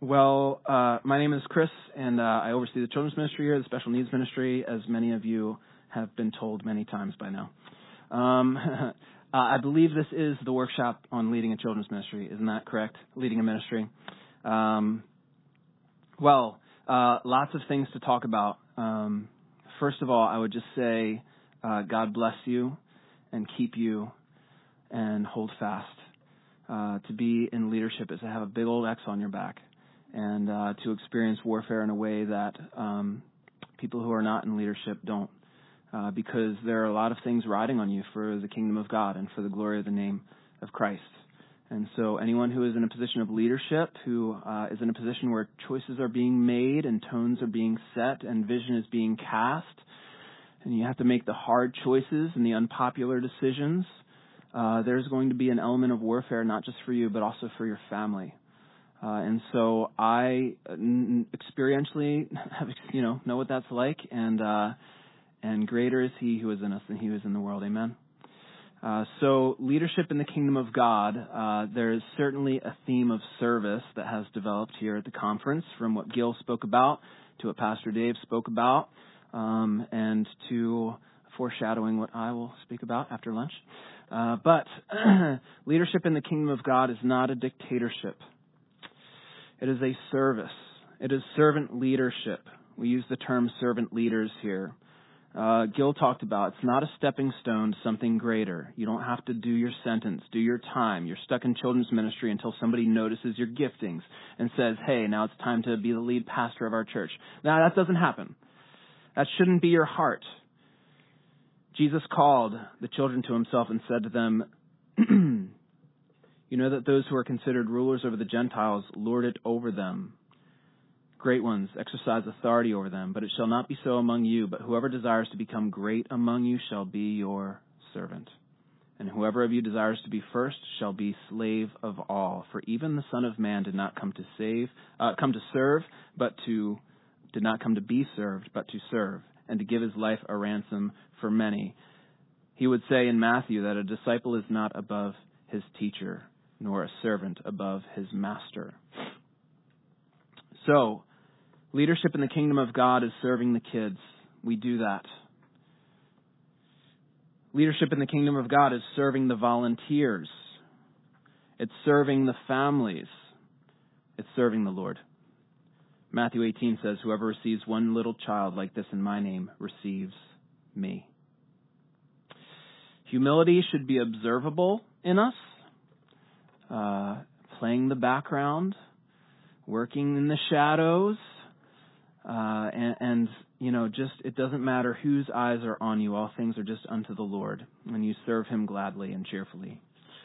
My name is Chris, and I oversee the children's ministry here, the special needs ministry, as many of you have been told many times by now. I believe this is the workshop on leading a children's ministry. Isn't that correct? Leading a ministry. Lots of things to talk about. First of all, I would just say God bless you and keep you and hold fast. To be in leadership is to have a big old X on your back and to experience warfare in a way that people who are not in leadership don't, because there are a lot of things riding on you for the kingdom of God and for the glory of the name of Christ. And so anyone who is in a position of leadership, who is in a position where choices are being made and tones are being set and vision is being cast, and you have to make the hard choices and the unpopular decisions, there's going to be an element of warfare, not just for you, but also for your family. And so I experientially have, know what that's like, and greater is He who is in us than he who is in the world. Amen. So leadership in the kingdom of God, there is certainly a theme of service that has developed here at the conference, from what Gil spoke about to what Pastor Dave spoke about, and to foreshadowing what I will speak about after lunch. But leadership in the kingdom of God is not a dictatorship. It is a service. It is servant leadership. We use the term servant leaders here. Gil talked about it's not a stepping stone to something greater. You don't have to do your sentence, do your time. You're stuck in children's ministry until somebody notices your giftings and says, hey, now it's time to be the lead pastor of our church. Now, that doesn't happen. That shouldn't be your heart. Jesus called the children to himself and said to them, you know that those who are considered rulers over the Gentiles lord it over them. Great ones exercise authority over them, but it shall not be so among you. But whoever desires to become great among you shall be your servant. And whoever of you desires to be first shall be slave of all. For even the Son of Man did not come to serve, did not come to be served, but to serve, and to give his life a ransom for many. He would say in Matthew that a disciple is not above his teacher, nor a servant above his master. So, leadership in the kingdom of God is serving the kids. We do that. Leadership in the kingdom of God is serving the volunteers. It's serving the families. It's serving the Lord. Matthew 18 says, whoever receives one little child like this in my name receives me. Humility should be observable in us, playing the background, working in the shadows, just it doesn't matter whose eyes are on you. All things are just unto the Lord, and you serve him gladly and cheerfully.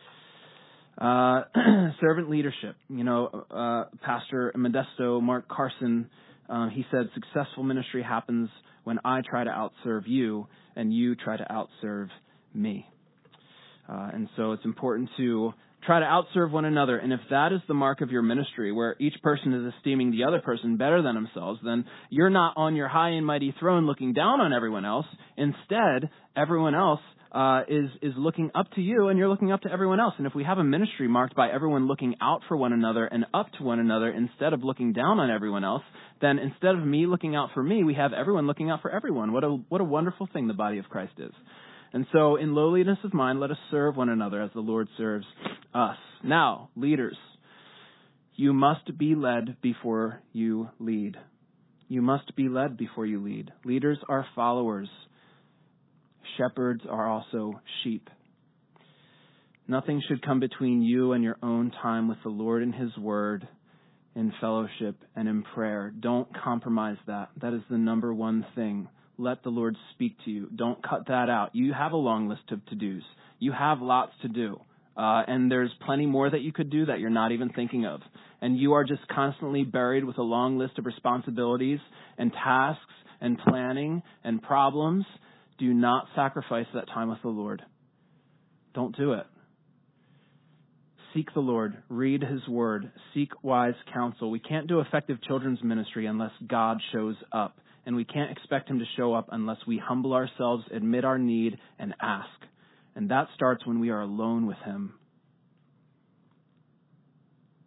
Servant leadership. Pastor Modesto Mark Carson, he said, successful ministry happens when I try to outserve you and you try to outserve me. And so it's important to try to outserve one another. And if that is the mark of your ministry, where each person is esteeming the other person better than themselves, then you're not on your high and mighty throne looking down on everyone else. Instead, everyone else is looking up to you, and you're looking up to everyone else. And if we have a ministry marked by everyone looking out for one another and up to one another instead of looking down on everyone else, then instead of me looking out for me, we have everyone looking out for everyone. What a wonderful thing the body of Christ is. And so in lowliness of mind, let us serve one another as the Lord serves us. Now, leaders, you must be led before you lead. You must be led before you lead. Leaders are followers. Shepherds are also sheep. Nothing should come between you and your own time with the Lord and his word, in fellowship and in prayer. Don't compromise that. That is the number one thing. Let the Lord speak to you. Don't cut that out. You have a long list of to-dos. You have lots to do. And there's plenty more that you could do that you're not even thinking of. And you are just constantly buried with a long list of responsibilities and tasks and planning and problems. Do not sacrifice that time with the Lord. Don't do it. Seek the Lord. Read his word. Seek wise counsel. We can't do effective children's ministry unless God shows up. And we can't expect him to show up unless we humble ourselves, admit our need, and ask. And that starts when we are alone with him.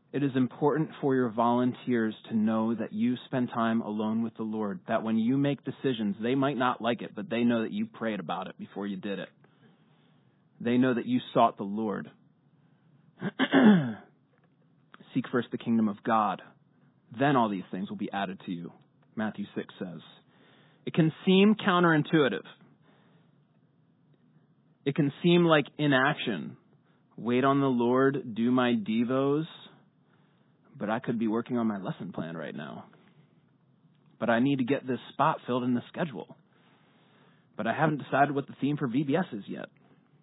It is important for your volunteers to know that you spend time alone with the Lord, that when you make decisions, they might not like it, but they know that you prayed about it before you did it. They know that you sought the Lord. Seek first the kingdom of God. Then all these things will be added to you, Matthew 6 says. It can seem counterintuitive. It can seem like inaction. Wait on the Lord, do my devos, but I could be working on my lesson plan right now. But I need to get this spot filled in the schedule. But I haven't decided what the theme for VBS is yet.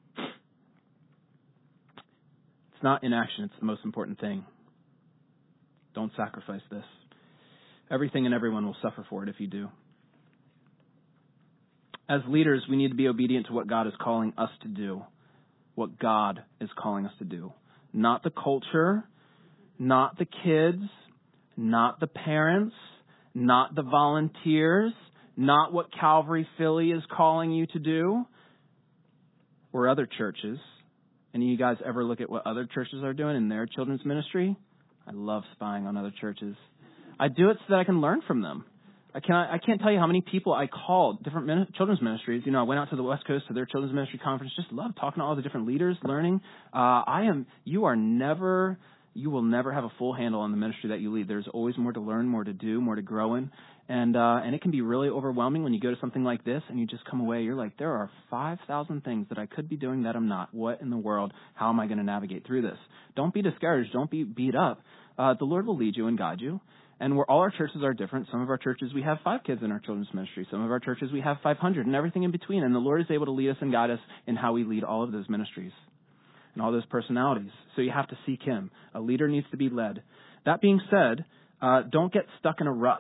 It's not inaction, it's the most important thing. Don't sacrifice this. Everything and everyone will suffer for it if you do. As leaders, we need to be obedient to what God is calling us to do. What God is calling us to do. Not the culture, not the kids, not the parents, not the volunteers, not what Calvary Philly is calling you to do, or other churches. Any of you guys ever look at what other churches are doing in their children's ministry? I love spying on other churches. I do it so that I can learn from them. I can't tell you how many people I called, different children's ministries. You know, I went out to the West Coast to their children's ministry conference. Just love talking to all the different leaders, learning. You will never have a full handle on the ministry that you lead. There's always more to learn, more to do, more to grow in. And it can be really overwhelming when you go to something like this and you just come away. You're like, there are 5,000 things that I could be doing that I'm not. What in the world? How am I going to navigate through this? Don't be discouraged. Don't be beat up. The Lord will lead you and guide you. And all our churches are different. Some of our churches, we have 5 kids in our children's ministry. Some of our churches, we have 500 and everything in between. And the Lord is able to lead us and guide us in how we lead all of those ministries and all those personalities. So you have to seek Him. A leader needs to be led. That being said, don't get stuck in a rut.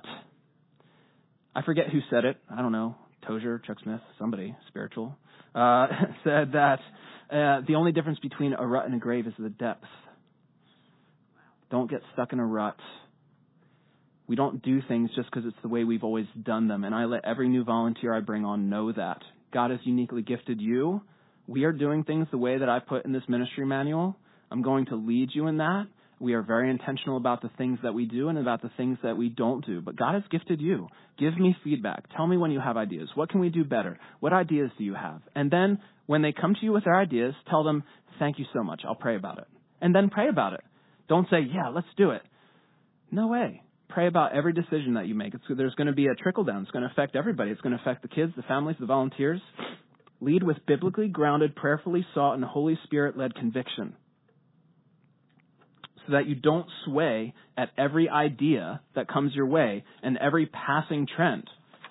I forget who said it. I don't know. Tozer, Chuck Smith, somebody spiritual, said that the only difference between a rut and a grave is the depth. Don't get stuck in a rut. We don't do things just because it's the way we've always done them. And I let every new volunteer I bring on know that. God has uniquely gifted you. We are doing things the way that I put in this ministry manual. I'm going to lead you in that. We are very intentional about the things that we do and about the things that we don't do. But God has gifted you. Give me feedback. Tell me when you have ideas. What can we do better? What ideas do you have? And then when they come to you with their ideas, tell them, thank you so much. I'll pray about it. And then pray about it. Don't say, yeah, let's do it. No way. Pray about every decision that you make. There's going to be a trickle down. It's going to affect everybody. It's going to affect the kids, the families, the volunteers. Lead with biblically grounded, prayerfully sought, and Holy Spirit-led conviction so that you don't sway at every idea that comes your way and every passing trend.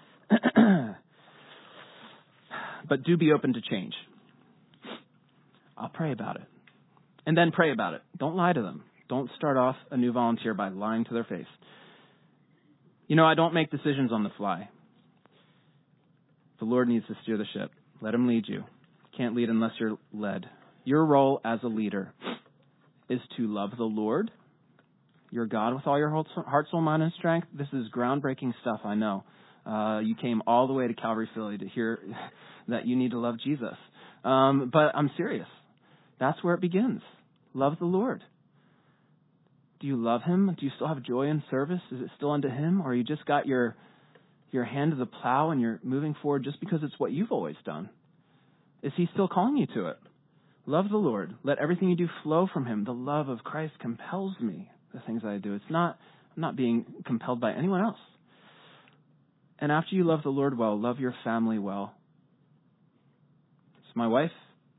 But do be open to change. I'll pray about it. And then pray about it. Don't lie to them. Don't start off a new volunteer by lying to their face. You know, I don't make decisions on the fly. The Lord needs to steer the ship. Let Him lead you. You can't lead unless you're led. Your role as a leader is to love the Lord, your God, with all your heart, soul, mind, and strength. This is groundbreaking stuff, I know. You came all the way to Calvary Philly to hear that you need to love Jesus. But I'm serious. That's where it begins. Love the Lord. Do you love Him? Do you still have joy in service? Is it still unto Him? Or you just got your hand to the plow and you're moving forward just because it's what you've always done? Is He still calling you to it? Love the Lord. Let everything you do flow from Him. The love of Christ compels me, the things I do. I'm not being compelled by anyone else. And after you love the Lord well, love your family well. So my wife,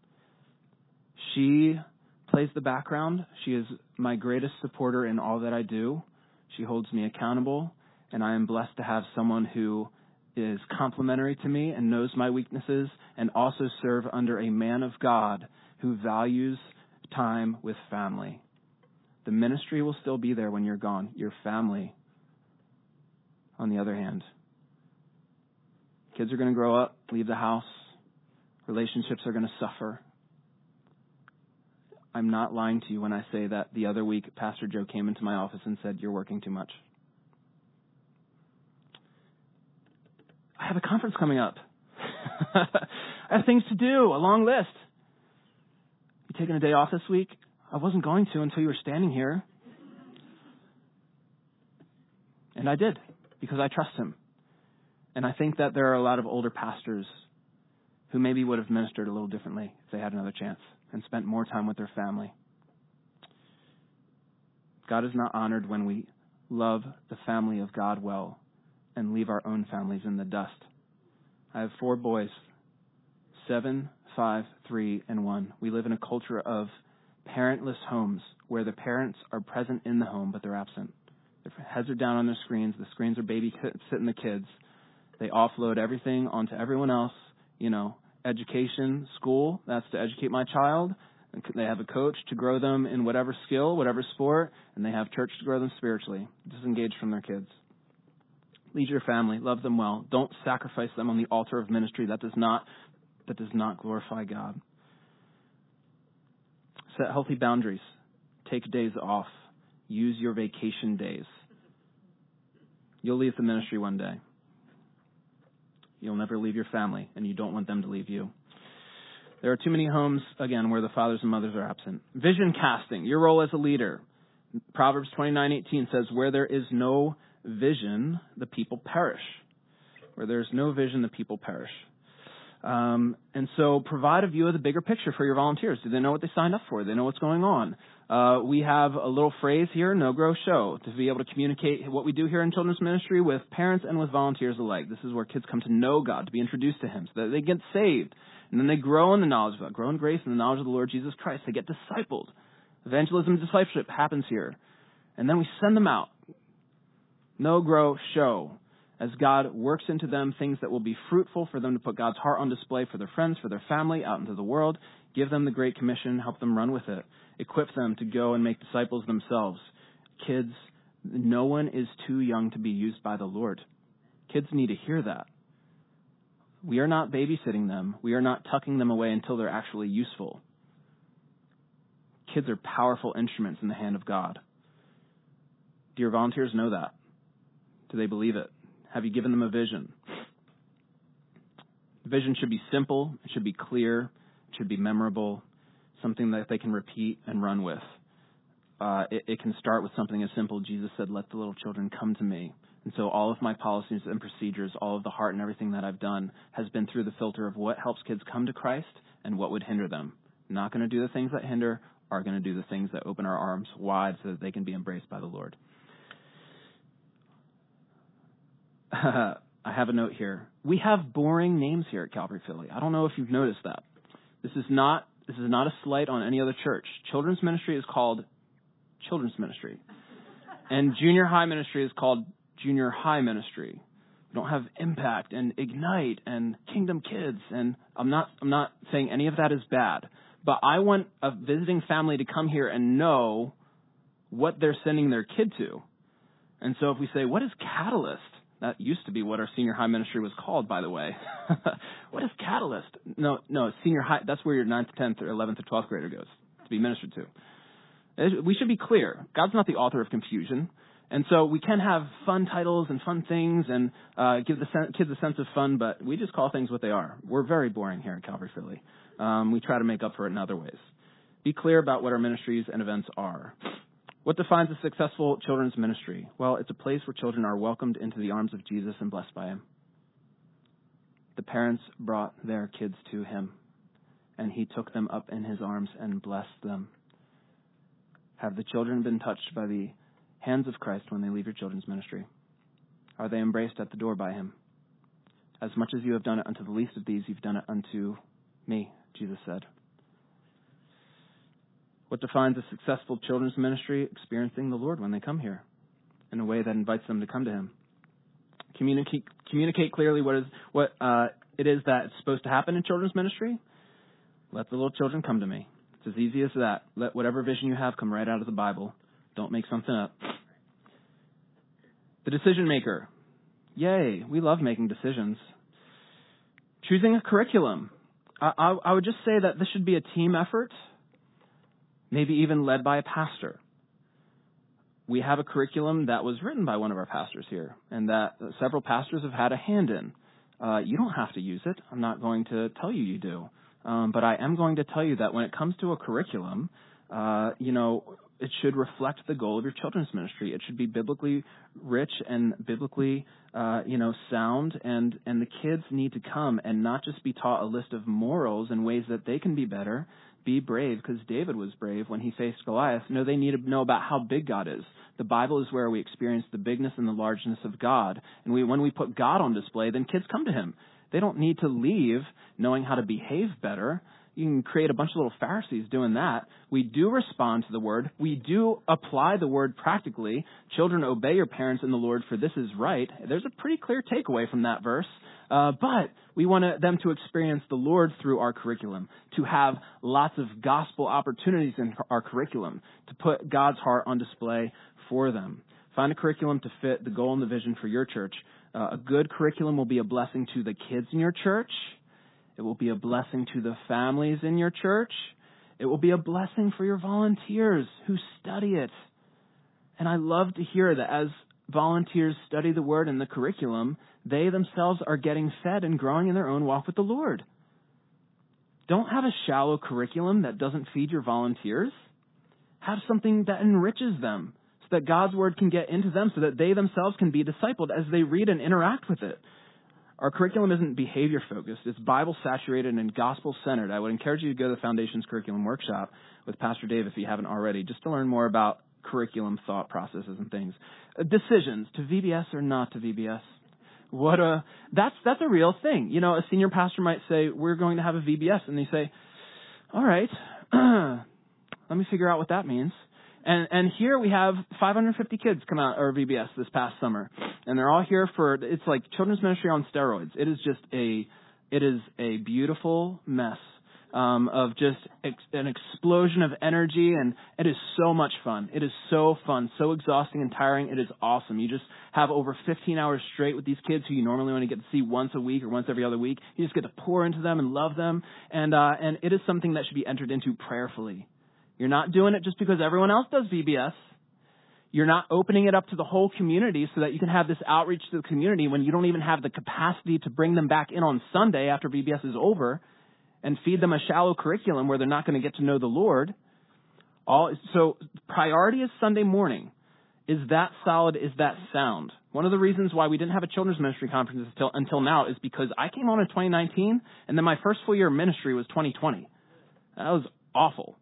she plays the background. She is my greatest supporter in all that I do. She holds me accountable, and I am blessed to have someone who is complementary to me and knows my weaknesses, and also serve under a man of God who values time with family. The ministry will still be there when you're gone. Your family, on the other hand. Kids are going to grow up, leave the house. Relationships are going to suffer. I'm not lying to you when I say that the other week, Pastor Joe came into my office and said, you're working too much. I have a conference coming up. I have things to do, a long list. You taking a day off this week? I wasn't going to until you were standing here. And I did, because I trust him. And I think that there are a lot of older pastors who maybe would have ministered a little differently if they had another chance and spent more time with their family. God is not honored when we love the family of God well and leave our own families in the dust. I have 4 boys, 7, 5, 3, and 1. We live in a culture of parentless homes where the parents are present in the home, but they're absent. Their heads are down on their screens. The screens are babysitting the kids. They offload everything onto everyone else. Education, school, that's to educate my child. They have a coach to grow them in whatever skill, whatever sport, and they have church to grow them spiritually. Disengage from their kids. Lead your family. Love them well. Don't sacrifice them on the altar of ministry. That does not glorify God. Set healthy boundaries. Take days off. Use your vacation days. You'll leave the ministry one day. You'll never leave your family, and you don't want them to leave you. There are too many homes, again, where the fathers and mothers are absent. Vision casting, your role as a leader. Proverbs 29:18 says, where there is no vision, the people perish. Where there is no vision, the people perish. And so provide a view of the bigger picture for your volunteers. Do they know what they signed up for? Do they know what's going on? We have a little phrase here, no, grow, show, to be able to communicate what we do here in children's ministry with parents and with volunteers alike. This is where kids come to know God, to be introduced to him, so that they get saved. And then they grow in the knowledge of God, grow in grace and the knowledge of the Lord Jesus Christ. They get discipled. Evangelism and discipleship happens here. And then we send them out. Know, grow, show. As God works into them things that will be fruitful for them to put God's heart on display for their friends, for their family, out into the world. Give them the Great Commission. Help them run with it. Equip them to go and make disciples themselves. Kids, no one is too young to be used by the Lord. Kids need to hear that. We are not babysitting them. We are not tucking them away until they're actually useful. Kids are powerful instruments in the hand of God. Do your volunteers know that? Do they believe it? Have you given them a vision? The vision should be simple. It should be clear. It should be memorable. Something that they can repeat and run with. It can start with something as simple. Jesus said, let the little children come to me. And so all of my policies and procedures, all of the heart and everything that I've done has been through the filter of what helps kids come to Christ and what would hinder them. Not going to do the things that hinder, are going to do the things that open our arms wide so that they can be embraced by the Lord. I have a note here. We have boring names here at Calvary Philly. I don't know if you've noticed that. This is not a slight on any other church. Children's ministry is called children's ministry. And junior high ministry is called junior high ministry. We don't have Impact and Ignite and Kingdom Kids. And I'm not saying any of that is bad. But I want a visiting family to come here and know what they're sending their kid to. And so if we say, what is Catalyst? That used to be what our senior high ministry was called, by the way. What is Catalyst? No, senior high, that's where your 9th, 10th, or 11th, or 12th grader goes to be ministered to. We should be clear. God's not the author of confusion. And so we can have fun titles and fun things and give the kids a sense of fun, but we just call things what they are. We're very boring here at Calvary Philly. We try to make up for it in other ways. Be clear about what our ministries and events are. What defines a successful children's ministry? Well, it's a place where children are welcomed into the arms of Jesus and blessed by him. The parents brought their kids to him, and he took them up in his arms and blessed them. Have the children been touched by the hands of Christ when they leave your children's ministry? Are they embraced at the door by him? As much as you have done it unto the least of these, you've done it unto me, Jesus said. What defines a successful children's ministry? Experiencing the Lord when they come here in a way that invites them to come to him. Communicate clearly what it is that's supposed to happen in children's ministry. Let the little children come to me. It's as easy as that. Let whatever vision you have come right out of the Bible. Don't make something up. The decision maker. Yay, we love making decisions. Choosing a curriculum. I would just say that this should be a team effort. Maybe even led by a pastor. We have a curriculum that was written by one of our pastors here and that several pastors have had a hand in. You don't have to use it. I'm not going to tell you you do. But I am going to tell you that when it comes to a curriculum, it should reflect the goal of your children's ministry. It should be biblically rich and biblically, sound. And the kids need to come and not just be taught a list of morals and ways that they can be better. Be brave, because David was brave when he faced Goliath. No, they need to know about how big God is. The Bible is where we experience the bigness and the largeness of God. And when we put God on display, then kids come to him. They don't need to leave knowing how to behave better. You can create a bunch of little Pharisees doing that. We do respond to the word. We do apply the word practically. Children, obey your parents in the Lord, for this is right. There's a pretty clear takeaway from that verse. But we want them to experience the Lord through our curriculum, to have lots of gospel opportunities in our curriculum, to put God's heart on display for them. Find a curriculum to fit the goal and the vision for your church. A good curriculum will be a blessing to the kids in your church. It will be a blessing to the families in your church. It will be a blessing for your volunteers who study it. And I love to hear that as volunteers study the word and the curriculum, they themselves are getting fed and growing in their own walk with the Lord. Don't have a shallow curriculum that doesn't feed your volunteers. Have something that enriches them so that God's word can get into them so that they themselves can be discipled as they read and interact with it. Our curriculum isn't behavior-focused. It's Bible-saturated and gospel-centered. I would encourage you to go to the Foundations Curriculum Workshop with Pastor Dave if you haven't already, just to learn more about curriculum thought processes and things. Decisions, to VBS or not to VBS. That's a real thing. You know, a senior pastor might say, we're going to have a VBS, and they say, all right, let me figure out what that means. And here we have 550 kids come out our VBS this past summer, and they're all here it's like children's ministry on steroids. It is a beautiful mess of just an explosion of energy, and it is so much fun. It is so fun, so exhausting and tiring. It is awesome. You just have over 15 hours straight with these kids who you normally only get to see once a week or once every other week. You just get to pour into them and love them, and it is something that should be entered into prayerfully. You're not doing it just because everyone else does VBS. You're not opening it up to the whole community so that you can have this outreach to the community when you don't even have the capacity to bring them back in on Sunday after VBS is over and feed them a shallow curriculum where they're not going to get to know the Lord. So priority is Sunday morning. Is that solid? Is that sound? One of the reasons why we didn't have a children's ministry conference until now is because I came on in 2019, and then my first full year of ministry was 2020. That was awful.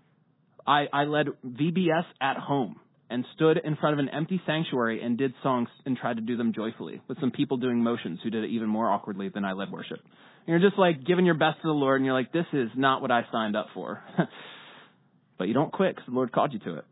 I led VBS at home and stood in front of an empty sanctuary and did songs and tried to do them joyfully with some people doing motions who did it even more awkwardly than I led worship. And you're just like giving your best to the Lord, and you're like, this is not what I signed up for. But you don't quit because the Lord called you to it.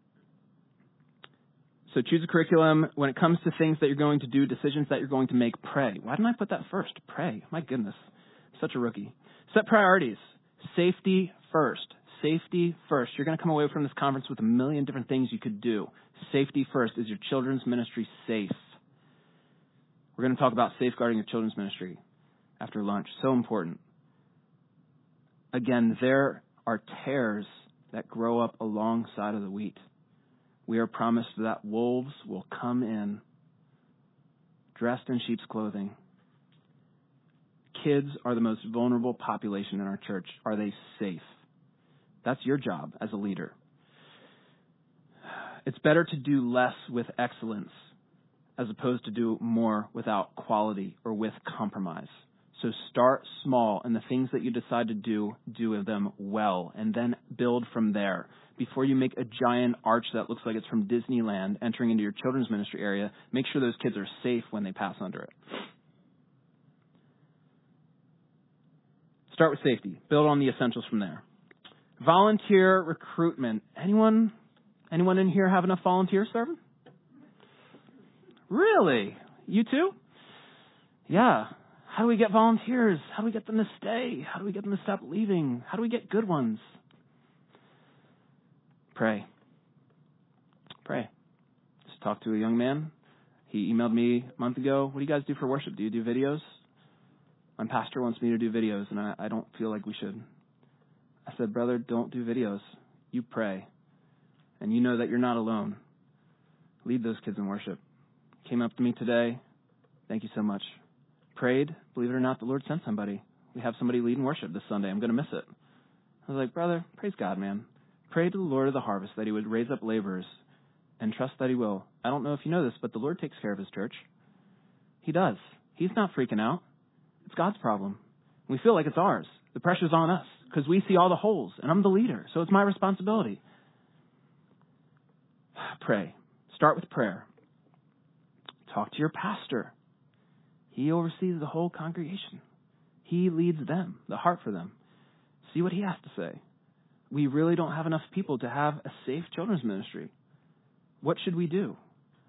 So choose a curriculum. When it comes to things that you're going to do, decisions that you're going to make, pray. Why didn't I put that first? Pray. My goodness. Such a rookie. Set priorities. Safety first. Safety first. You're going to come away from this conference with a million different things you could do. Safety first. Is your children's ministry safe? We're going to talk about safeguarding your children's ministry after lunch. So important. Again, there are tares that grow up alongside of the wheat. We are promised that wolves will come in dressed in sheep's clothing. Kids are the most vulnerable population in our church. Are they safe? That's your job as a leader. It's better to do less with excellence as opposed to do more without quality or with compromise. So start small, and the things that you decide to do them well, and then build from there. Before you make a giant arch that looks like it's from Disneyland entering into your children's ministry area, make sure those kids are safe when they pass under it. Start with safety. Build on the essentials from there. Volunteer recruitment. Anyone in here have enough volunteers serving? Really? You too? Yeah. How do we get volunteers? How do we get them to stay? How do we get them to stop leaving? How do we get good ones? Pray. Just talked to a young man. He emailed me a month ago. What do you guys do for worship? Do you do videos? My pastor wants me to do videos, and I don't feel like we should. I said, brother, don't do videos. You pray. And you know that you're not alone. Lead those kids in worship. Came up to me today. Thank you so much. Prayed. Believe it or not, the Lord sent somebody. We have somebody leading worship this Sunday. I'm going to miss it. I was like, brother, praise God, man. Pray to the Lord of the harvest that he would raise up laborers, and trust that he will. I don't know if you know this, but the Lord takes care of his church. He does. He's not freaking out. It's God's problem. We feel like it's ours. The pressure's on us because we see all the holes, and I'm the leader, so it's my responsibility. Pray. Start with prayer. Talk to your pastor. He oversees the whole congregation. He leads them, the heart for them. See what he has to say. We really don't have enough people to have a safe children's ministry. What should we do?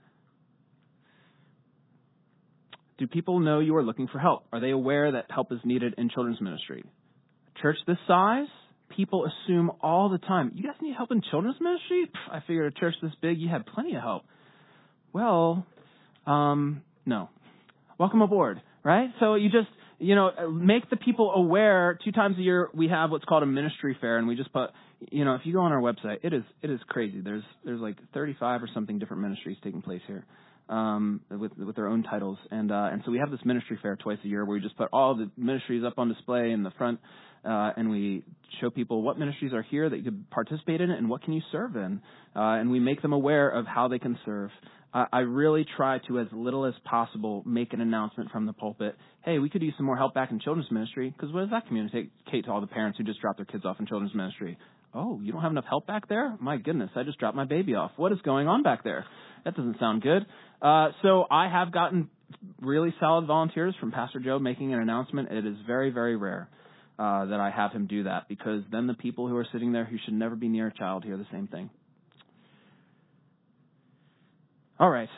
Do people know you are looking for help? Are they aware that help is needed in children's ministry? A church this size, people assume all the time, you guys need help in children's ministry? I figured a church this big, you had plenty of help. Well, no. Welcome aboard, right? So you just, make the people aware. 2 times a year we have what's called a ministry fair, and we just put, if you go on our website, it is crazy. There's like 35 or something different ministries taking place here. With their own titles. And so we have this ministry fair twice a year where we just put all the ministries up on display in the front, and we show people what ministries are here that you could participate in and what can you serve in. And we make them aware of how they can serve. I really try to, as little as possible, make an announcement from the pulpit. Hey, we could use some more help back in children's ministry, because what does that communicate to all the parents who just dropped their kids off in children's ministry? Oh, you don't have enough help back there? My goodness, I just dropped my baby off. What is going on back there? That doesn't sound good. So I have gotten really solid volunteers from Pastor Joe making an announcement. It is very, very rare that I have him do that, because then the people who are sitting there who should never be near a child hear the same thing. All right.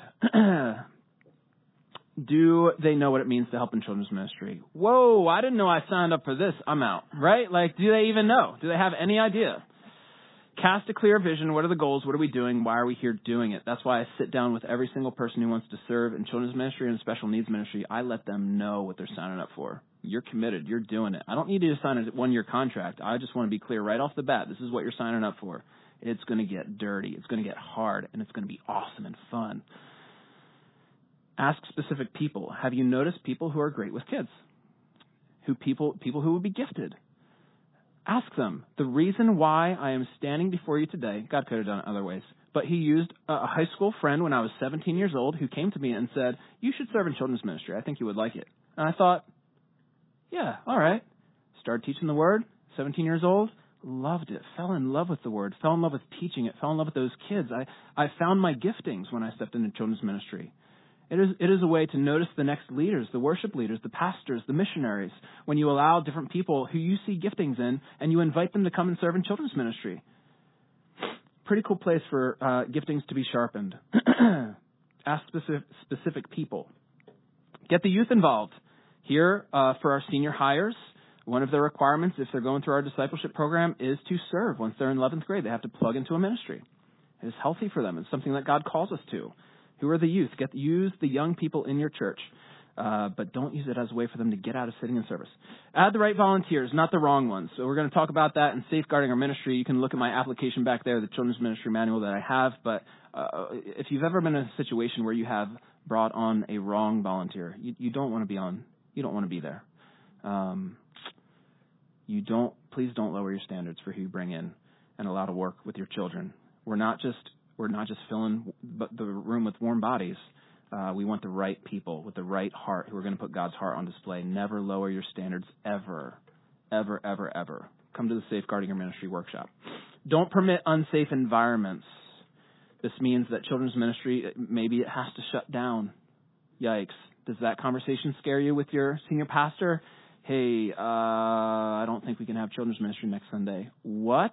Do they know what it means to help in children's ministry? Whoa, I didn't know I signed up for this. I'm out, right? Like, do they even know? Do they have any idea? Cast a clear vision. What are the goals? What are we doing? Why are we here doing it? That's why I sit down with every single person who wants to serve in children's ministry and special needs ministry. I let them know what they're signing up for. You're committed. You're doing it. I don't need you to sign a 1-year contract. I just want to be clear right off the bat. This is what you're signing up for. It's going to get dirty. It's going to get hard, and it's going to be awesome and fun. Ask specific people. Have you noticed people who are great with kids? People who would be gifted? Ask them. The reason why I am standing before you today, God could have done it other ways, but he used a high school friend when I was 17 years old who came to me and said, you should serve in children's ministry. I think you would like it. And I thought, yeah, all right. Started teaching the word, 17 years old, loved it, fell in love with the word, fell in love with teaching it, fell in love with those kids. I found my giftings when I stepped into children's ministry. It is a way to notice the next leaders, the worship leaders, the pastors, the missionaries, when you allow different people who you see giftings in and you invite them to come and serve in children's ministry. Pretty cool place for giftings to be sharpened. Ask specific people. Get the youth involved. Here, for our senior hires, one of their requirements, if they're going through our discipleship program, is to serve. Once they're in 11th grade, they have to plug into a ministry. It is healthy for them. It's something that God calls us to. Who are the youth? Use the young people in your church, but don't use it as a way for them to get out of sitting in service. Add the right volunteers, not the wrong ones. So we're going to talk about that in Safeguarding Our Ministry. You can look at my application back there, the children's ministry manual that I have. But if you've ever been in a situation where you have brought on a wrong volunteer, you don't want to be on. You don't want to be there. Please don't lower your standards for who you bring in and allow to work with your children. We're not just filling the room with warm bodies. We want the right people with the right heart who are going to put God's heart on display. Never lower your standards ever, ever, ever, ever. Come to the Safeguarding Your Ministry workshop. Don't permit unsafe environments. This means that children's ministry, maybe it has to shut down. Yikes. Does that conversation scare you with your senior pastor? Hey, I don't think we can have children's ministry next Sunday. What?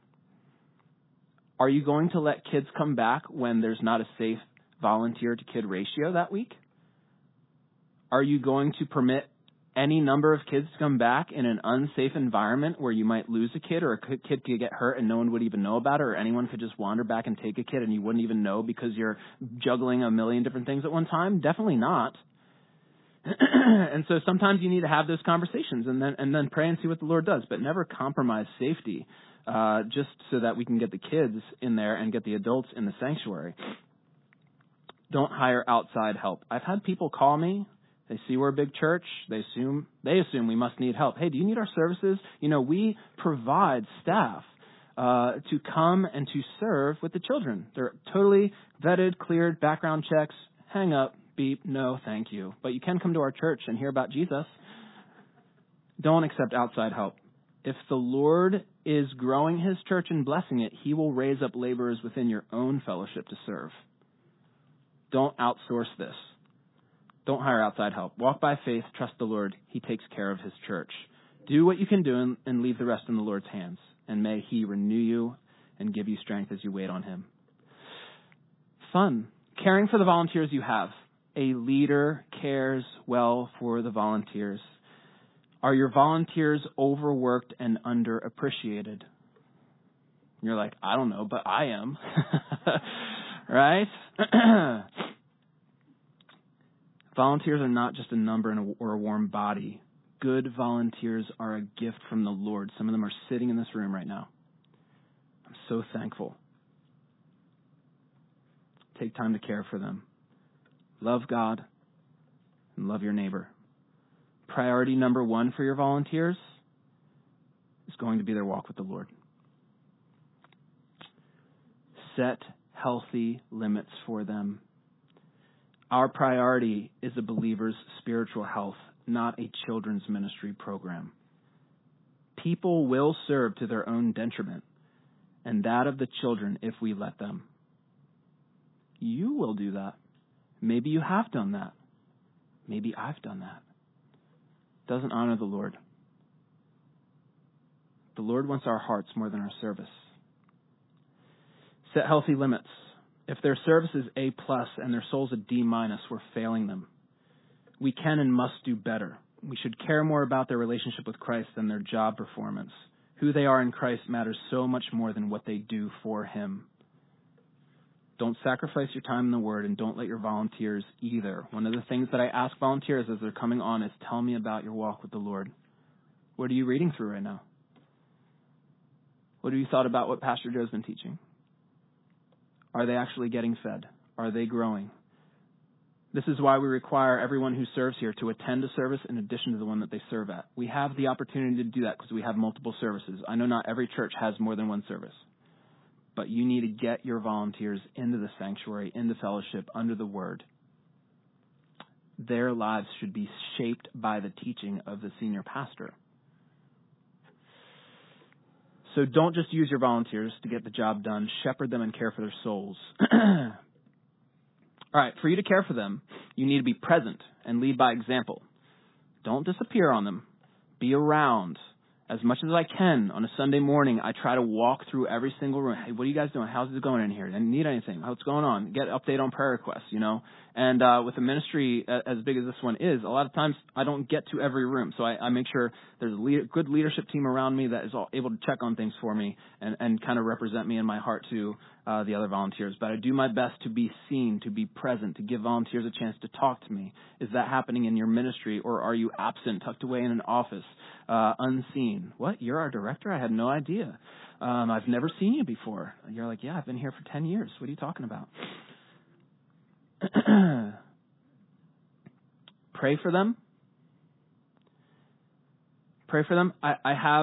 Are you going to let kids come back when there's not a safe volunteer-to-kid ratio that week? Are you going to permit any number of kids to come back in an unsafe environment where you might lose a kid or a kid could get hurt and no one would even know about it, or anyone could just wander back and take a kid and you wouldn't even know because you're juggling a million different things at one time? Definitely not. And so sometimes you need to have those conversations and then pray and see what the Lord does, but never compromise safety. Just so that we can get the kids in there and get the adults in the sanctuary. Don't hire outside help. I've had people call me. They see we're a big church. They assume we must need help. Hey, do you need our services? We provide staff to come and to serve with the children. They're totally vetted, cleared, background checks, hang up, beep, no, thank you. But you can come to our church and hear about Jesus. Don't accept outside help. If the Lord is growing his church and blessing it, he will raise up laborers within your own fellowship to serve. Don't outsource this. Don't hire outside help. Walk by faith, trust the Lord. He takes care of his church. Do what you can do and leave the rest in the Lord's hands. And may he renew you and give you strength as you wait on him. Fun. Caring for the volunteers you have. A leader cares well for the volunteers. Are your volunteers overworked and underappreciated? You're like, I don't know, but I am. Right? Volunteers are not just a number or a warm body. Good volunteers are a gift from the Lord. Some of them are sitting in this room right now. I'm so thankful. Take time to care for them. Love God and love your neighbor. Priority number 1 for your volunteers is going to be their walk with the Lord. Set healthy limits for them. Our priority is a believer's spiritual health, not a children's ministry program. People will serve to their own detriment, and that of the children if we let them. You will do that. Maybe you have done that. Maybe I've done that. Doesn't honor the Lord. The Lord wants our hearts more than our service. Set healthy limits. If their service is A+ and their soul's a D-, we're failing them. We can and must do better. We should care more about their relationship with Christ than their job performance. Who they are in Christ matters so much more than what they do for him. Don't sacrifice your time in the Word, and don't let your volunteers either. One of the things that I ask volunteers as they're coming on is, tell me about your walk with the Lord. What are you reading through right now? What have you thought about what Pastor Joe's been teaching? Are they actually getting fed? Are they growing? This is why we require everyone who serves here to attend a service in addition to the one that they serve at. We have the opportunity to do that because we have multiple services. I know not every church has more than one service. But you need to get your volunteers into the sanctuary, into fellowship, under the Word. Their lives should be shaped by the teaching of the senior pastor. So don't just use your volunteers to get the job done. Shepherd them and care for their souls. All right, for you to care for them, you need to be present and lead by example. Don't disappear on them. Be around. As much as I can on a Sunday morning, I try to walk through every single room. Hey, what are you guys doing? How's it going in here? Didn't need anything? What's going on? Get an update on prayer requests, you know. And with a ministry as big as this one is, a lot of times I don't get to every room. So I make sure there's a good leadership team around me that is able to check on things for me and kind of represent me in my heart to the other volunteers. But I do my best to be seen, to be present, to give volunteers a chance to talk to me. Is that happening in your ministry, or are you absent, tucked away in an office, unseen? What? You're our director? I had no idea. I've never seen you before. You're like, yeah, I've been here for 10 years. What are you talking about? Pray for them. Pray for them. I have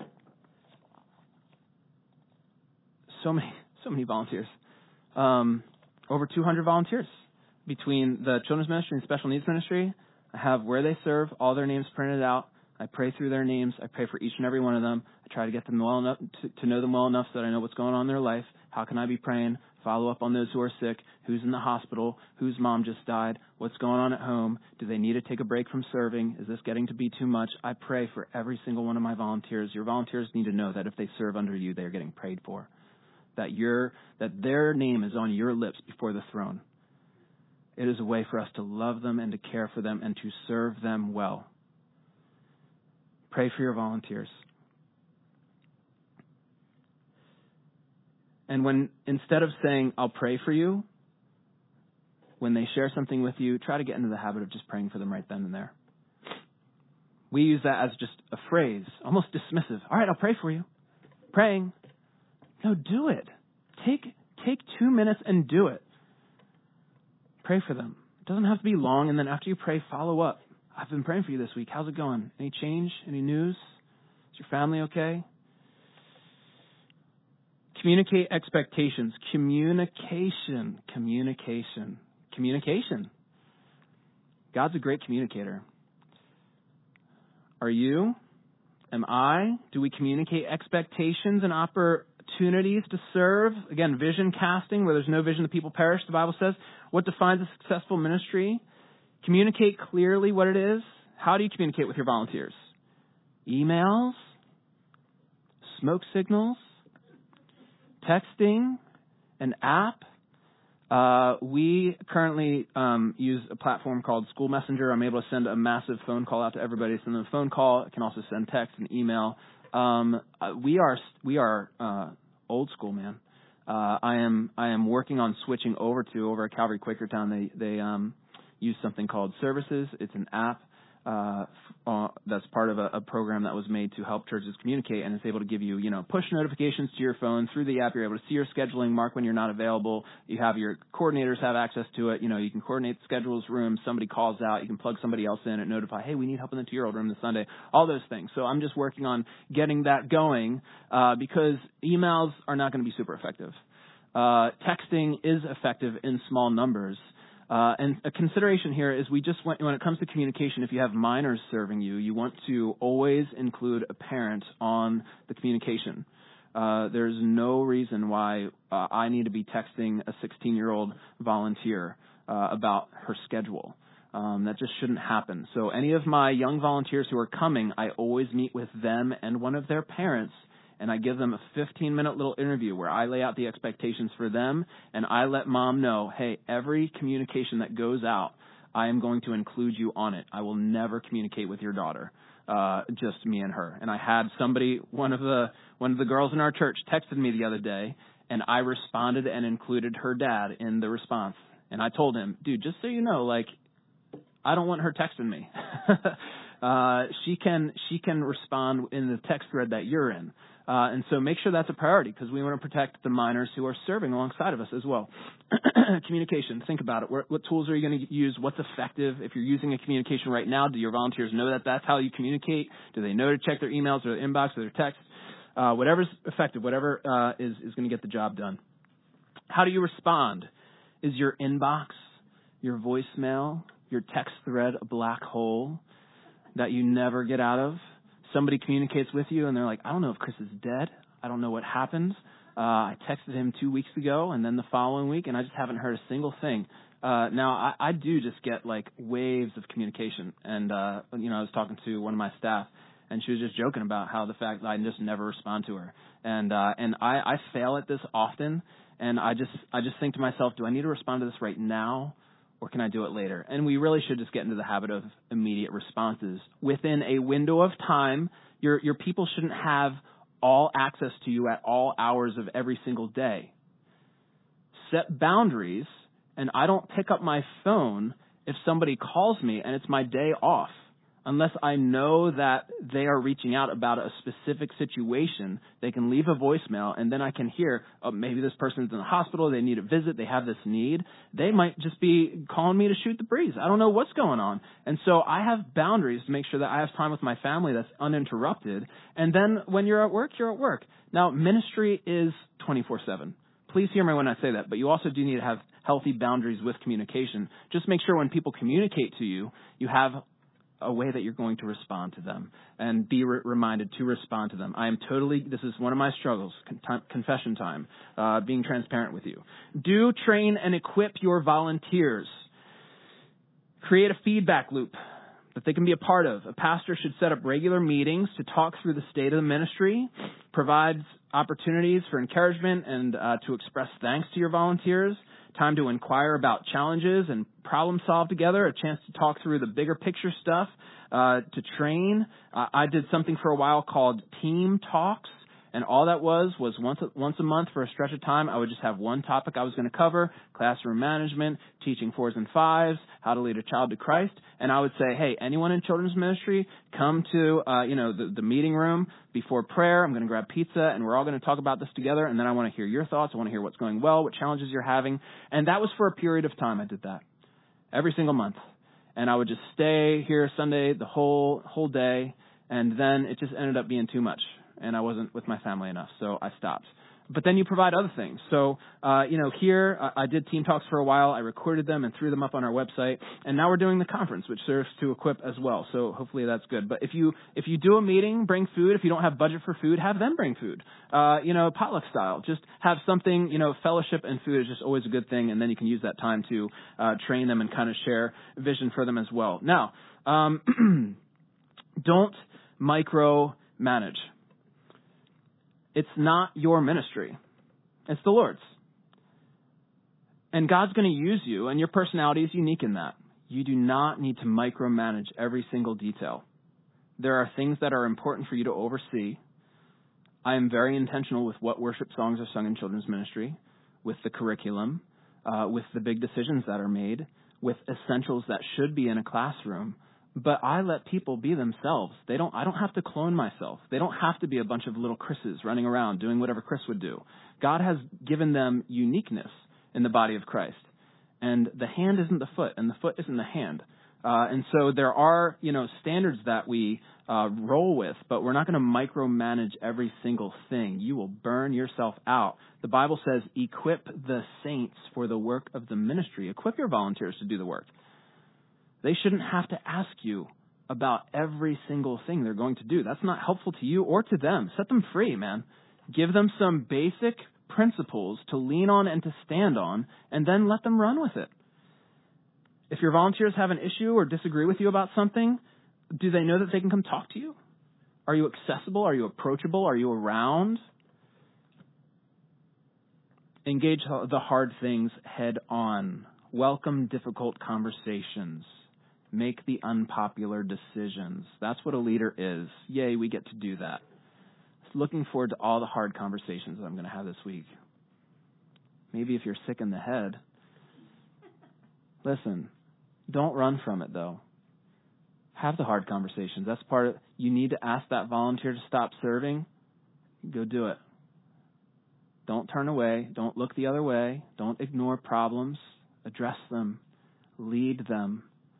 so many volunteers. Over 200 volunteers between the children's ministry and special needs ministry. I have where they serve, all their names printed out. I pray through their names. I pray for each and every one of them. I try to get them well enough to know them well enough so that I know what's going on in their life. How can I be praying? Follow up on those who are sick. Who's in the hospital? Whose mom just died? What's going on at home? Do they need to take a break from serving? Is this getting to be too much? I pray for every single one of my volunteers. Your volunteers need to know that if they serve under you, they're getting prayed for. That their name is on your lips before the throne. It is a way for us to love them and to care for them and to serve them well. Pray for your volunteers. And when, instead of saying, I'll pray for you, when they share something with you, try to get into the habit of just praying for them right then and there. We use that as just a phrase, almost dismissive. All right, I'll pray for you. Praying. No, do it. Take 2 minutes and do it. Pray for them. It doesn't have to be long, and then after you pray, follow up. I've been praying for you this week. How's it going? Any change? Any news? Is your family okay? Communicate expectations. Communication. God's a great communicator. Are you? Am I? Do we communicate expectations and opportunities to serve? Again, vision casting, where there's no vision, the people perish, the Bible says. What defines a successful ministry? Communicate clearly what it is. How do you communicate with your volunteers? Emails? Smoke signals? Texting? An app? We currently use a platform called School Messenger. I'm able to send a massive phone call out to everybody. Send them a phone call. I can also send text and email. We are old school, man. I am working on switching over at Calvary Quakertown. They use something called Services. It's an app that's part of a program that was made to help churches communicate, and it's able to give you, push notifications to your phone through the app. You're able to see your scheduling, mark when you're not available. You have your coordinators have access to it. You can coordinate schedules, rooms. Somebody calls out, you can plug somebody else in and notify, hey, we need help in the 2-year-old room this Sunday. All those things. So I'm just working on getting that going because emails are not going to be super effective. Texting is effective in small numbers. And a consideration here is when it comes to communication, if you have minors serving you, you want to always include a parent on the communication. There's no reason why I need to be texting a 16-year-old volunteer about her schedule. That just shouldn't happen. So any of my young volunteers who are coming, I always meet with them and one of their parents, and I give them a 15-minute little interview where I lay out the expectations for them, and I let mom know, hey, every communication that goes out, I am going to include you on it. I will never communicate with your daughter, just me and her. And I had one of the girls in our church texted me the other day, and I responded and included her dad in the response. And I told him, dude, just so you know, I don't want her texting me. She can respond in the text thread that you're in. And so make sure that's a priority because we want to protect the minors who are serving alongside of us as well. Communication. Think about it. What tools are you going to use? What's effective? If you're using a communication right now, do your volunteers know that that's how you communicate? Do they know to check their emails or their inbox or their text? Whatever's effective, whatever is going to get the job done. How do you respond? Is your inbox, your voicemail, your text thread a black hole that you never get out of? Somebody communicates with you and they're like, I don't know if Chris is dead. I don't know what happened. I texted him 2 weeks ago and then the following week, and I just haven't heard a single thing. Now, I do just get waves of communication. And, I was talking to one of my staff, and she was just joking about how the fact that I just never respond to her. And I fail at this often. And I just think to myself, do I need to respond to this right now? Or can I do it later? And we really should just get into the habit of immediate responses. Within a window of time, your people shouldn't have all access to you at all hours of every single day. Set boundaries, and I don't pick up my phone if somebody calls me and it's my day off, unless I know that they are reaching out about a specific situation. They can leave a voicemail, and then I can hear, oh, maybe this person's in the hospital, they need a visit, they have this need. They might just be calling me to shoot the breeze. I don't know what's going on. And so I have boundaries to make sure that I have time with my family that's uninterrupted. And then when you're at work, you're at work. Now, ministry is 24/7. Please hear me when I say that, but you also do need to have healthy boundaries with communication. Just make sure when people communicate to you, you have a way that you're going to respond to them and be reminded to respond to them. This is one of my struggles, confession time, being transparent with you. Do train and equip your volunteers. Create a feedback loop that they can be a part of. A pastor should set up regular meetings to talk through the state of the ministry, provides opportunities for encouragement and to express thanks to your volunteers, time to inquire about challenges and problem solve together, a chance to talk through the bigger picture stuff, to train. I did something for a while called Team Talks, and all that was once a month for a stretch of time, I would just have one topic I was going to cover: classroom management, teaching 4s and 5s, how to lead a child to Christ. And I would say, hey, anyone in children's ministry, come to the meeting room before prayer. I'm going to grab pizza, and we're all going to talk about this together. And then I want to hear your thoughts. I want to hear what's going well, what challenges you're having. And that was for a period of time. I did that every single month, and I would just stay here Sunday the whole day, and then it just ended up being too much. And I wasn't with my family enough, so I stopped. But then you provide other things. So, here I did team talks for a while. I recorded them and threw them up on our website. And now we're doing the conference, which serves to equip as well. So hopefully that's good. But if you do a meeting, bring food. If you don't have budget for food, have them bring food. Potluck style. Just have something, fellowship and food is just always a good thing. And then you can use that time to train them and kind of share vision for them as well. Now, don't micromanage. It's not your ministry. It's the Lord's. And God's going to use you, and your personality is unique in that. You do not need to micromanage every single detail. There are things that are important for you to oversee. I am very intentional with what worship songs are sung in children's ministry, with the curriculum, with the big decisions that are made, with essentials that should be in a classroom. But I let people be themselves. I don't have to clone myself. They don't have to be a bunch of little Chris's running around doing whatever Chris would do. God has given them uniqueness in the body of Christ. And the hand isn't the foot, and the foot isn't the hand. And so there are, standards that we roll with, but we're not going to micromanage every single thing. You will burn yourself out. The Bible says, equip the saints for the work of the ministry. Equip your volunteers to do the work. They shouldn't have to ask you about every single thing they're going to do. That's not helpful to you or to them. Set them free, man. Give them some basic principles to lean on and to stand on, and then let them run with it. If your volunteers have an issue or disagree with you about something, do they know that they can come talk to you? Are you accessible? Are you approachable? Are you around? Engage the hard things head on. Welcome difficult conversations. Make the unpopular decisions. That's what a leader is. Yay, we get to do that. Looking forward to all the hard conversations that I'm going to have this week. Maybe if you're sick in the head. Listen, don't run from it, though. Have the hard conversations. That's part of, you need to ask that volunteer to stop serving. Go do it. Don't turn away. Don't look the other way. Don't ignore problems. Address them. Lead them.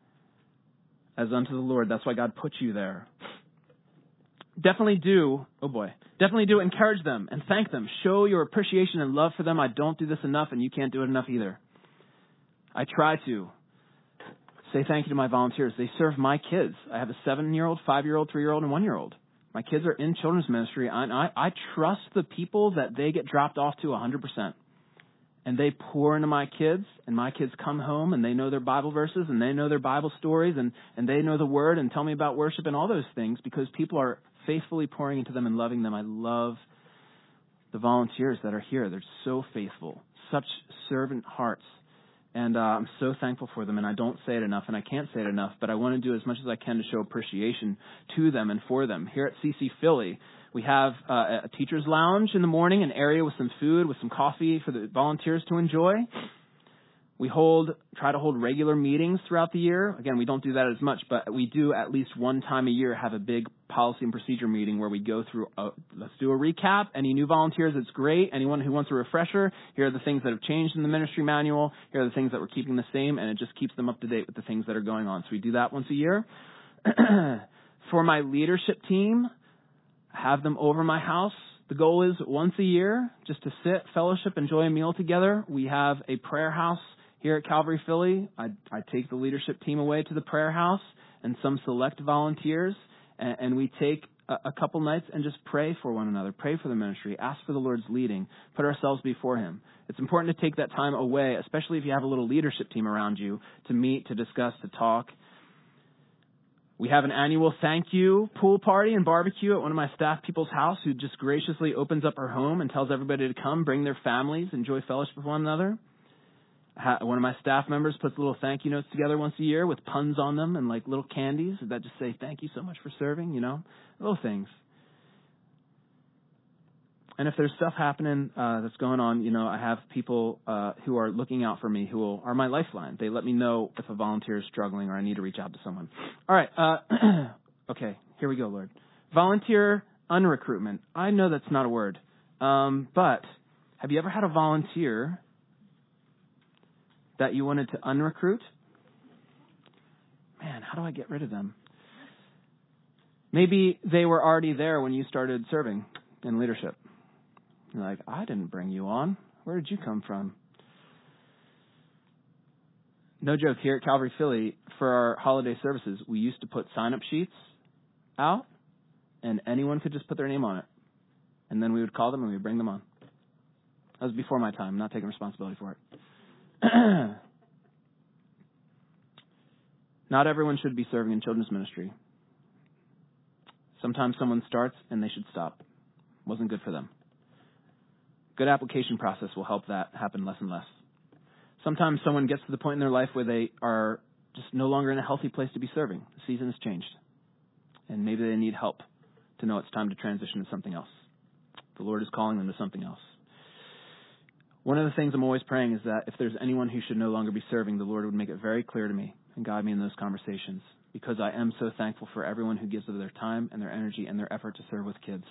As unto the Lord. That's why God put you there. Definitely do encourage them and thank them. Show your appreciation and love for them. I don't do this enough, and you can't do it enough either. I try to say thank you to my volunteers. They serve my kids. I have a 7-year-old, 5-year-old, 3-year-old, and 1-year-old. My kids are in children's ministry. I trust the people that they get dropped off to 100%. And they pour into my kids, and my kids come home, and they know their Bible verses, and they know their Bible stories, and they know the Word, and tell me about worship and all those things, because people are faithfully pouring into them and loving them. I love the volunteers that are here. They're so faithful, such servant hearts, and I'm so thankful for them, and I don't say it enough, and I can't say it enough, but I want to do as much as I can to show appreciation to them and for them. Here at CC Philly, we have a teacher's lounge in the morning, an area with some food, with some coffee for the volunteers to enjoy. We try to hold regular meetings throughout the year. Again, we don't do that as much, but we do at least one time a year have a big policy and procedure meeting where we go through, let's do a recap. Any new volunteers, it's great. Anyone who wants a refresher, here are the things that have changed in the ministry manual. Here are the things that we're keeping the same, and it just keeps them up to date with the things that are going on. So we do that once a year. For my leadership team, have them over my house. The goal is once a year just to sit, fellowship, enjoy a meal together. We have a prayer house here at Calvary Philly. I take the leadership team away to the prayer house and some select volunteers, and we take a couple nights and just pray for one another, pray for the ministry, ask for the Lord's leading, put ourselves before Him. It's important to take that time away, especially if you have a little leadership team around you, to meet, to discuss, to talk. We have an annual thank you pool party and barbecue at one of my staff people's house, who just graciously opens up her home and tells everybody to come, bring their families, enjoy fellowship with one another. One of my staff members puts little thank you notes together once a year with puns on them and like little candies that just say thank you so much for serving, little things. And if there's stuff happening that's going on, I have people who are looking out for me who are my lifeline. They let me know if a volunteer is struggling or I need to reach out to someone. All right. Okay, here we go, Lord. Volunteer unrecruitment. I know that's not a word, but have you ever had a volunteer that you wanted to unrecruit? Man, how do I get rid of them? Maybe they were already there when you started serving in leadership. You're like, I didn't bring you on. Where did you come from? No joke, here at Calvary Philly, for our holiday services, we used to put sign-up sheets out, and anyone could just put their name on it. And then we would call them and we would bring them on. That was before my time. I'm not taking responsibility for it. Not everyone should be serving in children's ministry. Sometimes someone starts and they should stop. Wasn't good for them. Good application process will help that happen less and less. Sometimes someone gets to the point in their life where they are just no longer in a healthy place to be serving. The season has changed. And maybe they need help to know it's time to transition to something else. The Lord is calling them to something else. One of the things I'm always praying is that if there's anyone who should no longer be serving, the Lord would make it very clear to me and guide me in those conversations, because I am so thankful for everyone who gives of their time and their energy and their effort to serve with kids.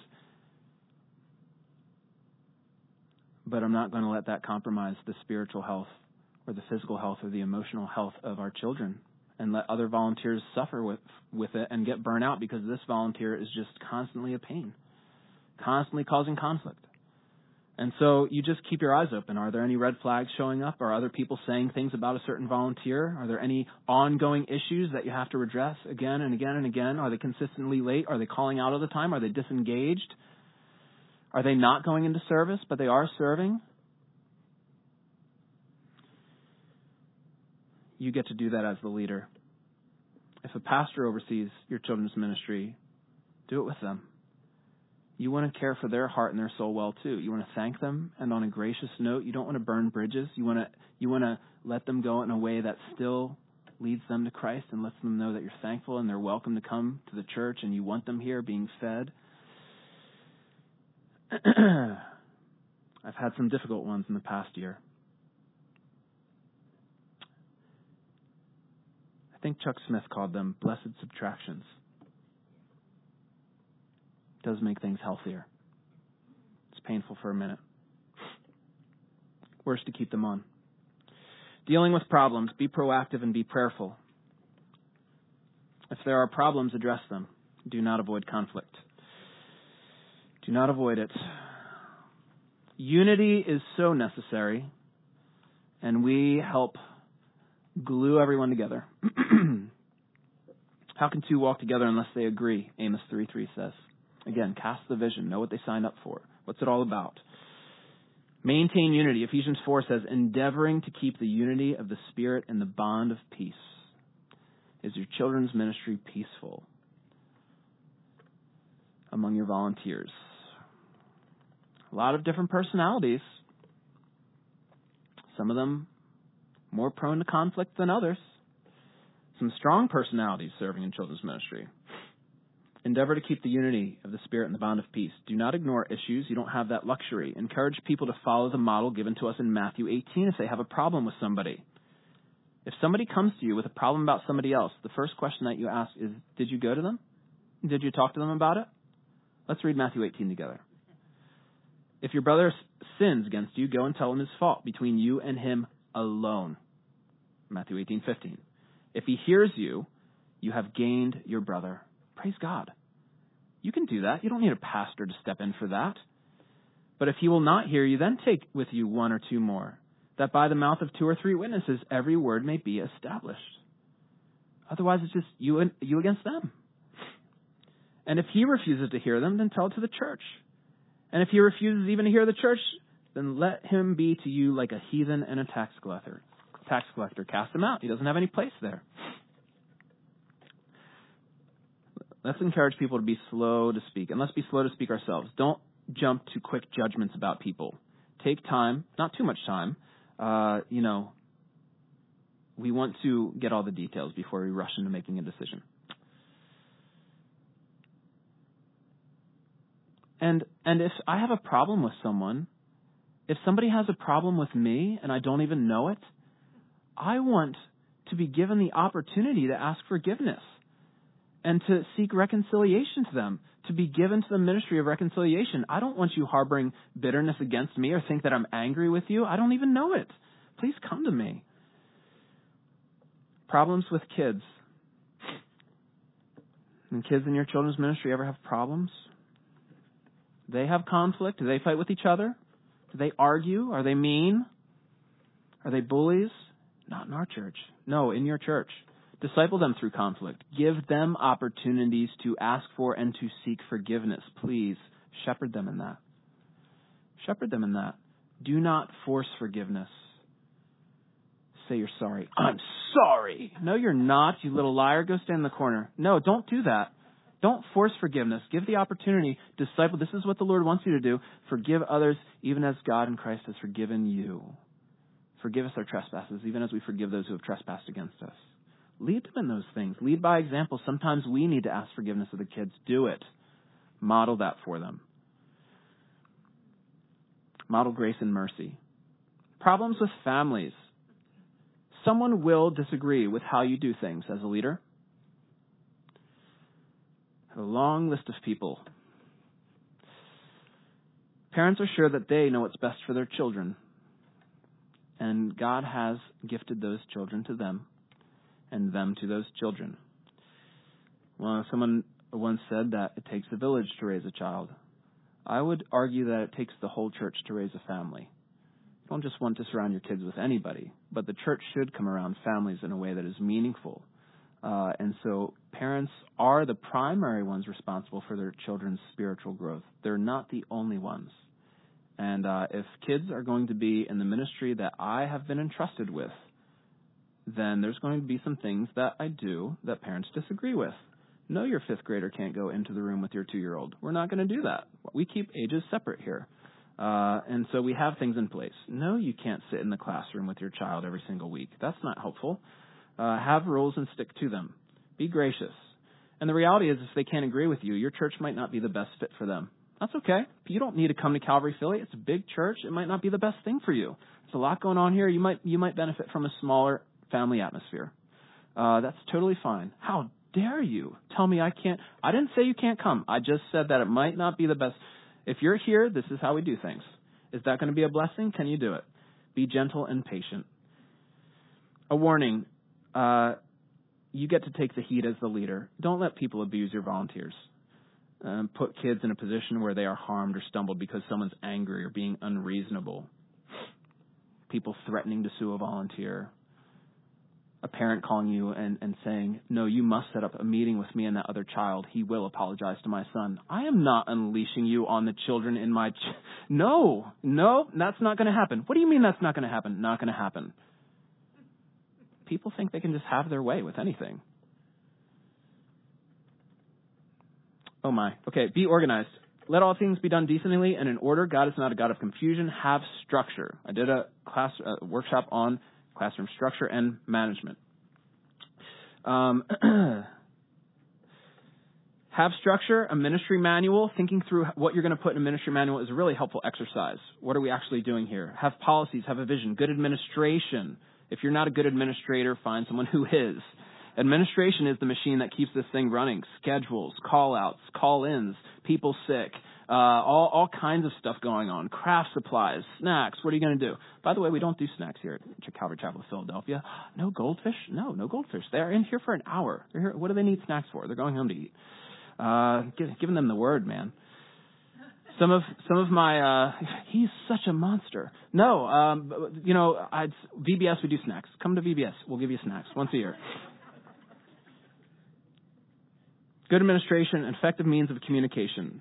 But I'm not going to let that compromise the spiritual health or the physical health or the emotional health of our children, and let other volunteers suffer with it and get burnt out because this volunteer is just constantly a pain, constantly causing conflict. And so you just keep your eyes open. Are there any red flags showing up? Are other people saying things about a certain volunteer? Are there any ongoing issues that you have to address again and again and again? Are they consistently late? Are they calling out all the time? Are they disengaged? Are they not going into service, but they are serving? You get to do that as the leader. If a pastor oversees your children's ministry, do it with them. You want to care for their heart and their soul well too. You want to thank them, and on a gracious note, you don't want to burn bridges. You want to let them go in a way that still leads them to Christ and lets them know that you're thankful and they're welcome to come to the church and you want them here being fed. I've had some difficult ones in the past year. I think Chuck Smith called them blessed subtractions. It does make things healthier. It's painful for a minute. Worse to keep them on. Dealing with problems, be proactive and be prayerful. If there are problems, address them. Do not avoid conflict. Do not avoid it. Unity is so necessary, and we help glue everyone together. How can two walk together unless they agree? Amos 3:3 says. Again, cast the vision. Know what they signed up for. What's it all about? Maintain unity. Ephesians 4 says, endeavoring to keep the unity of the Spirit in the bond of peace. Is your children's ministry peaceful among your volunteers? A lot of different personalities. Some of them more prone to conflict than others. Some strong personalities serving in children's ministry. Endeavor to keep the unity of the Spirit and the bond of peace. Do not ignore issues. You don't have that luxury. Encourage people to follow the model given to us in Matthew 18 if they have a problem with somebody. If somebody comes to you with a problem about somebody else, the first question that you ask is, did you go to them? Did you talk to them about it? Let's read Matthew 18 together. If your brother sins against you, go and tell him his fault between you and him alone. Matthew 18:15. If he hears you, you have gained your brother. Praise God. You can do that. You don't need a pastor to step in for that. But if he will not hear you, then take with you one or two more, that by the mouth of 2 or 3 witnesses every word may be established. Otherwise, it's just you against them. And if he refuses to hear them, then tell it to the church. And if he refuses even to hear the church, then let him be to you like a heathen and a tax collector. Cast him out. He doesn't have any place there. Let's encourage people to be slow to speak, and let's be slow to speak ourselves. Don't jump to quick judgments about people. Take time, not too much time. We want to get all the details before we rush into making a decision. And if I have a problem with someone, if somebody has a problem with me and I don't even know it, I want to be given the opportunity to ask forgiveness and to seek reconciliation to them, to be given to the ministry of reconciliation. I don't want you harboring bitterness against me or think that I'm angry with you. I don't even know it. Please come to me. Problems with kids. And kids in your children's ministry ever have problems? Do they have conflict? Do they fight with each other? Do they argue? Are they mean? Are they bullies? Not in our church. No, in your church. Disciple them through conflict. Give them opportunities to ask for and to seek forgiveness. Please, shepherd them in that. Shepherd them in that. Do not force forgiveness. Say you're sorry. I'm sorry. No, you're not, you little liar. Go stand in the corner. No, don't do that. Don't force forgiveness. Give the opportunity. Disciple. This is what the Lord wants you to do. Forgive others even as God in Christ has forgiven you. Forgive us our trespasses even as we forgive those who have trespassed against us. Lead them in those things. Lead by example. Sometimes we need to ask forgiveness of the kids. Do it. Model that for them. Model grace and mercy. Problems with families. Someone will disagree with how you do things as a leader. I have a long list of people. Parents are sure that they know what's best for their children. And God has gifted those children to them and them to those children. Well, someone once said that it takes a village to raise a child. I would argue that it takes the whole church to raise a family. You don't just want to surround your kids with anybody, but the church should come around families in a way that is meaningful. And so parents are the primary ones responsible for their children's spiritual growth. They're not the only ones. And if kids are going to be in the ministry that I have been entrusted with, then there's going to be some things that I do that parents disagree with. No, your fifth grader can't go into the room with your 2-year-old. We're not going to do that. We keep ages separate here. And so we have things in place. No, you can't sit in the classroom with your child every single week. That's not helpful. Have rules and stick to them. Be gracious. And the reality is, if they can't agree with you, your church might not be the best fit for them. That's okay. You don't need to come to Calvary Philly. It's a big church. It might not be the best thing for you. There's a lot going on here. You might benefit from a smaller family atmosphere. That's totally fine. How dare you tell me I can't? I didn't say you can't come. I just said that it might not be the best. If you're here, this is how we do things. Is that going to be a blessing? Can you do it? Be gentle and patient. A warning. You get to take the heat as the leader. Don't let people abuse your volunteers. Put kids in a position where they are harmed or stumbled because someone's angry or being unreasonable. People threatening to sue a volunteer. A parent calling you and saying, no, you must set up a meeting with me and that other child. He will apologize to my son. I am not unleashing you on the children in my... No, that's not going to happen. What do you mean that's not going to happen? Not going to happen. People think they can just have their way with anything. Oh my. Okay, be organized. Let all things be done decently and in order. God is not a God of confusion. Have structure. I did a workshop on classroom structure and management. Have structure, a ministry manual. Thinking through what you're going to put in a ministry manual is a really helpful exercise. What are we actually doing here? Have policies, have a vision, good administration. If you're not a good administrator, find someone who is. Administration is the machine that keeps this thing running. Schedules, call-outs, call-ins, people sick, all kinds of stuff going on. Craft supplies, snacks. What are you going to do? By the way, we don't do snacks here at Calvary Chapel of Philadelphia. No goldfish? No goldfish. They're in here for an hour. They're here. What do they need snacks for? They're going home to eat. Giving them the word, man. Some of my, he's such a monster. No, VBS, we do snacks. Come to VBS. We'll give you snacks once a year. Good administration, effective means of communication.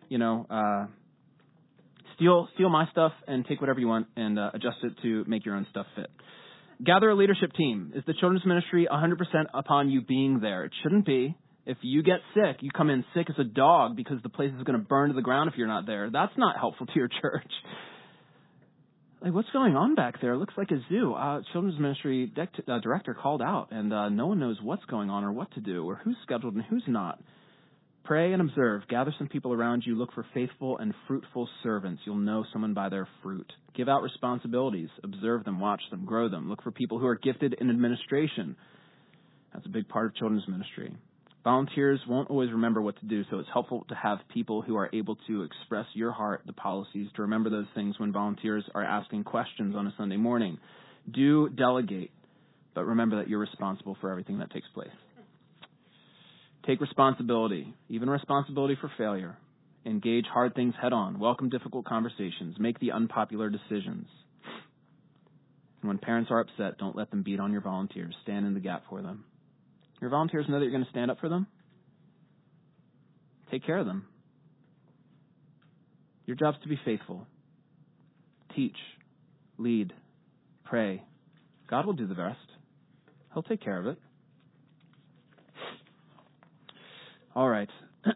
Steal my stuff and take whatever you want and adjust it to make your own stuff fit. Gather a leadership team. Is the children's ministry 100% upon you being there? It shouldn't be. If you get sick, you come in sick as a dog because the place is going to burn to the ground if you're not there. That's not helpful to your church. Like, what's going on back there? It looks like a zoo. Children's ministry director called out, and no one knows what's going on or what to do or who's scheduled and who's not. Pray and observe. Gather some people around you. Look for faithful and fruitful servants. You'll know someone by their fruit. Give out responsibilities. Observe them, watch them, grow them. Look for people who are gifted in administration. That's a big part of children's ministry. Volunteers won't always remember what to do, so it's helpful to have people who are able to express your heart, the policies, to remember those things when volunteers are asking questions on a Sunday morning. Do delegate, but remember that you're responsible for everything that takes place. Take responsibility, even responsibility for failure. Engage hard things head on. Welcome difficult conversations. Make the unpopular decisions. And when parents are upset, don't let them beat on your volunteers. Stand in the gap for them. Your volunteers know that you're going to stand up for them. Take care of them. Your job's to be faithful. Teach. Lead. Pray. God will do the rest. He'll take care of it. All right.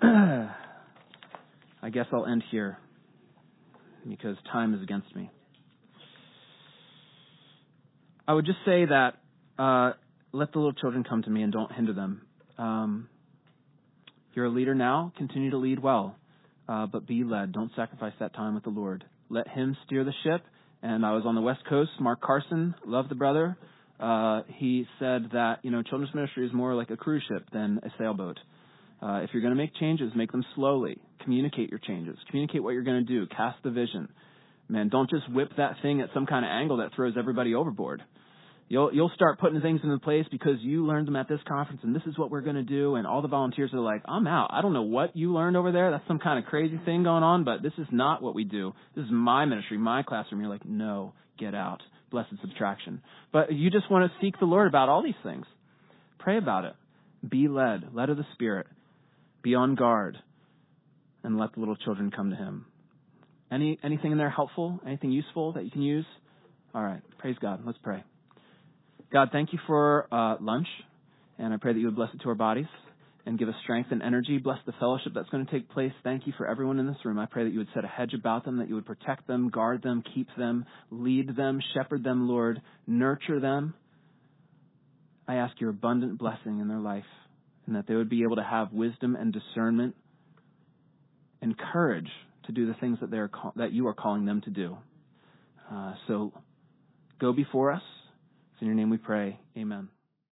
I guess I'll end here because time is against me. I would just say that let the little children come to me and don't hinder them. You're a leader now. Continue to lead well, but be led. Don't sacrifice that time with the Lord. Let Him steer the ship. And I was on the West Coast. Mark Carson, love the brother. He said that, children's ministry is more like a cruise ship than a sailboat. If you're going to make changes, make them slowly. Communicate your changes. Communicate what you're going to do. Cast the vision. Man, don't just whip that thing at some kind of angle that throws everybody overboard. You'll start putting things into place because you learned them at this conference, and this is what we're going to do. And all the volunteers are like, I'm out. I don't know what you learned over there. That's some kind of crazy thing going on, but this is not what we do. This is my ministry, my classroom. You're like, no, get out. Blessed subtraction. But you just want to seek the Lord about all these things. Pray about it. Be led of the Spirit. Be on guard. And let the little children come to Him. Anything in there helpful? Anything useful that you can use? All right. Praise God. Let's pray. God, thank you for lunch, and I pray that you would bless it to our bodies and give us strength and energy. Bless the fellowship that's going to take place. Thank you for everyone in this room. I pray that you would set a hedge about them, that you would protect them, guard them, keep them, lead them, shepherd them, Lord, nurture them. I ask your abundant blessing in their life, and that they would be able to have wisdom and discernment and courage to do the things that you are calling them to do. So go before us. In your name we pray. Amen.